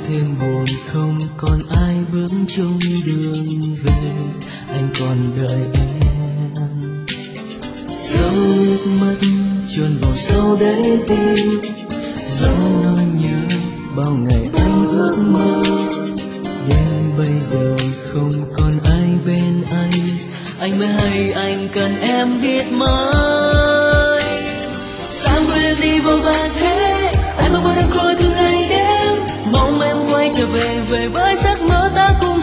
thêm buồn không còn ai bước chung đường về, anh còn đợi em. Dấu nước mắt chôn vào sâu đáy tim, dấu nỗi nhớ bao ngày anh ước mơ. Đến bây giờ không còn ai bên anh mới hay anh cần em biết mấy. Sao quên đi vô vàn thế, anh mong muốn em khôi từng ngày đêm, mong em quay trở về với giấc mơ ta cùng